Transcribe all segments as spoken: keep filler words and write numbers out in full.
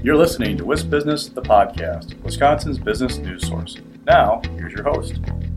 You're listening to Wisp Business, the podcast, Wisconsin's business news source. Now, here's your host.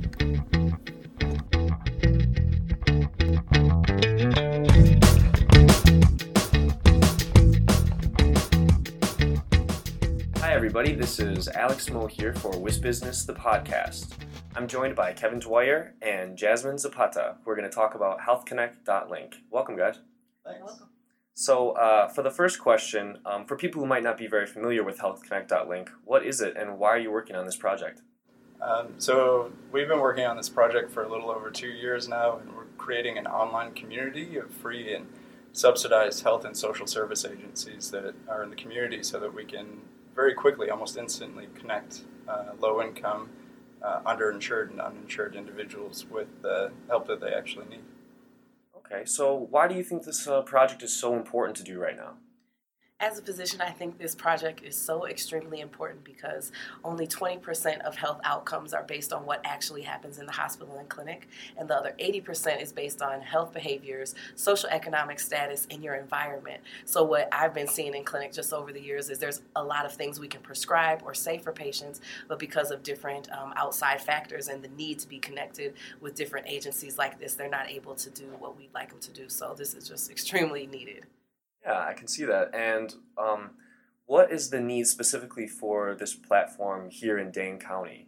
Hi everybody, this is Alex Moe here for Wisp Business, the podcast. I'm joined by Kevin Dwyer and Jasmine Zapata. We're going to talk about health connect dot link. Welcome, guys. Thanks. Welcome. So, uh, for the first question, um, for people who might not be very familiar with health connect dot link, what is it and why are you working on this project? Um, so we've been working on this project for a little over two years now, and we're creating an online community of free and subsidized health and social service agencies that are in the community so that we can very quickly, almost instantly, connect uh, low-income, uh, underinsured and uninsured individuals with the help that they actually need. Okay, so why do you think this uh, project is so important to do right now? As a physician, I think this project is so extremely important because only twenty percent of health outcomes are based on what actually happens in the hospital and clinic, and the other eighty percent is based on health behaviors, social economic status, and your environment. So what I've been seeing in clinic just over the years is there's a lot of things we can prescribe or say for patients, but because of different um, outside factors and the need to be connected with different agencies like this, they're not able to do what we'd like them to do. So this is just extremely needed. Yeah, I can see that. And um, what is the need specifically for this platform here in Dane County?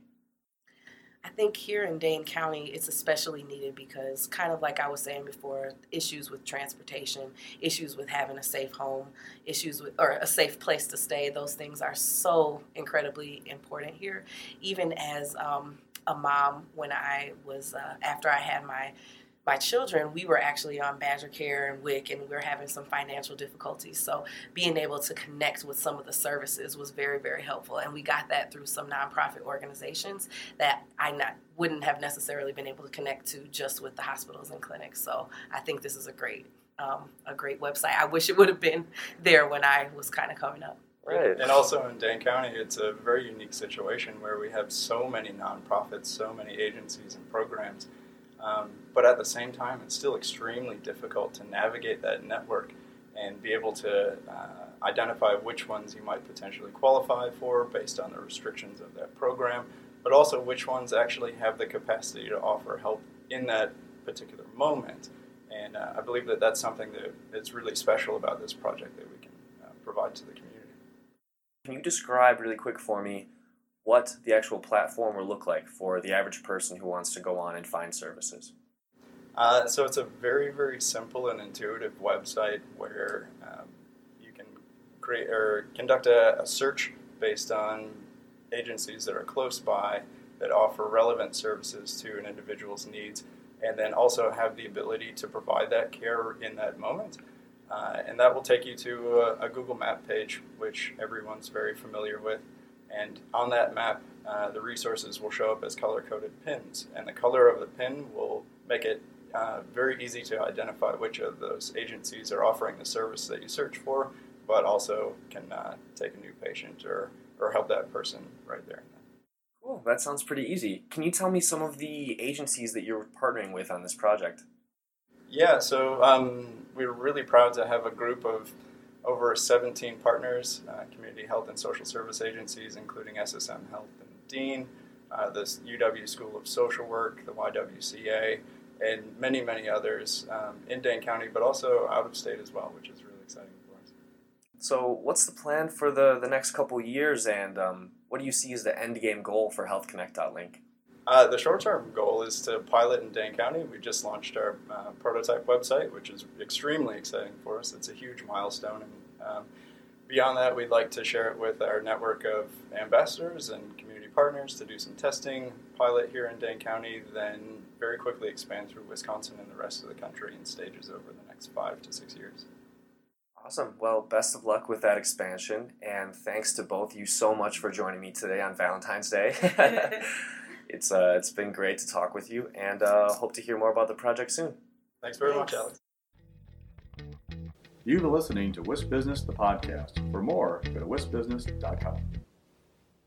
I think here in Dane County, it's especially needed because, kind of like I was saying before, issues with transportation, issues with having a safe home, issues with, or a safe place to stay, those things are so incredibly important here. Even as um, a mom, when I was, uh, after I had my My children, we were actually on Badger Care and W I C, and we were having some financial difficulties. So being able to connect with some of the services was very, very helpful. And we got that through some nonprofit organizations that I not wouldn't have necessarily been able to connect to just with the hospitals and clinics. So I think this is a great, um, a great website. I wish it would have been there when I was kind of coming up. Right. And also in Dane County, it's a very unique situation where we have so many nonprofits, so many agencies and programs. Um, but at the same time, it's still extremely difficult to navigate that network and be able to uh, identify which ones you might potentially qualify for based on the restrictions of that program, but also which ones actually have the capacity to offer help in that particular moment. And uh, I believe that that's something that is really special about this project that we can uh, provide to the community. Can you describe really quick for me what the actual platform will look like for the average person who wants to go on and find services? Uh, so it's a very, very simple and intuitive website where um, you can create or conduct a, a search based on agencies that are close by that offer relevant services to an individual's needs, and then also have the ability to provide that care in that moment. Uh, and that will take you to a, a Google Map page, which everyone's very familiar with. And on that map, uh, the resources will show up as color-coded pins. And the color of the pin will make it uh, very easy to identify which of those agencies are offering the service that you search for, but also can uh, take a new patient or, or help that person right there. Cool, that sounds pretty easy. Can you tell me some of the agencies that you're partnering with on this project? Yeah, so um, we're really proud to have a group of over seventeen partners, uh, community health and social service agencies, including S S M Health and Dean, uh, the U W School of Social Work, the Y W C A, and many, many others um, in Dane County, but also out of state as well, which is really exciting for us. So what's the plan for the, the next couple years, and um, what do you see as the end game goal for health connect dot link? Uh, the short-term goal is to pilot in Dane County. We just launched our uh, prototype website, which is extremely exciting for us. It's a huge milestone. And um, beyond that, we'd like to share it with our network of ambassadors and community partners to do some testing, pilot here in Dane County, then very quickly expand through Wisconsin and the rest of the country in stages over the next five to six years. Awesome. Well, best of luck with that expansion, and thanks to both you so much for joining me today on Valentine's Day. It's uh, it's been great to talk with you, and uh, hope to hear more about the project soon. Thanks very Thanks. much, Alex. You've been listening to Wisp Business, the podcast. For more, go to wisp business dot com.